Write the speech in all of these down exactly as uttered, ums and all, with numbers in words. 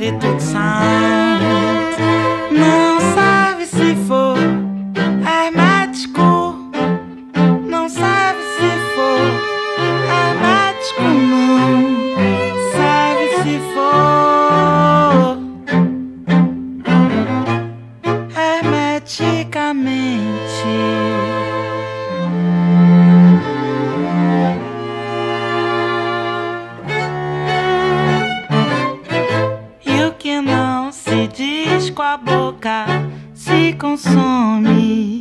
solitude sound. Não sabe se for hermético, não sabe se for hermético, não sabe se for hermeticamente. E o que não se diz com a boca se consome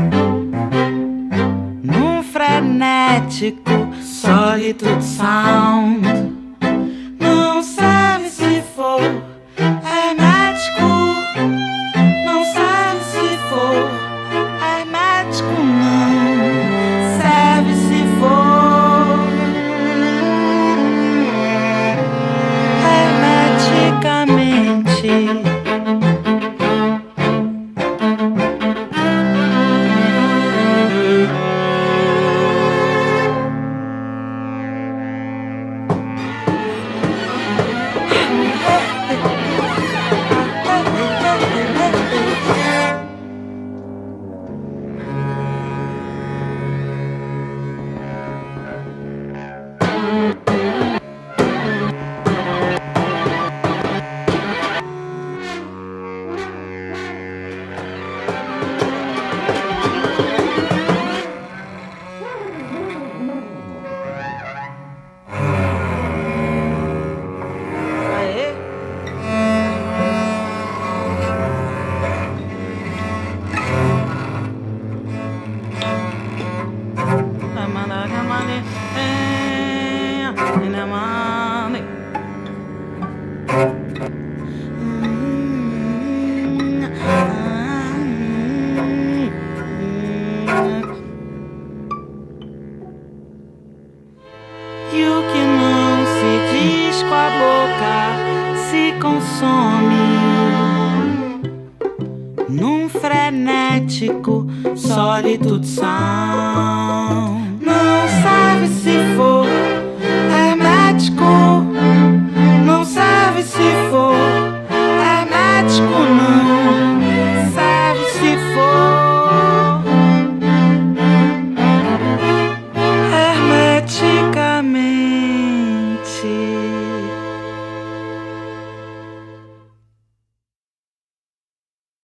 num frenético solitude sound. Não sabe se for hermético, não sabe se for hermético, não sabe se for hermeticamente. E o que não se diz com a boca se consome num frenético solitude sound. Não sabe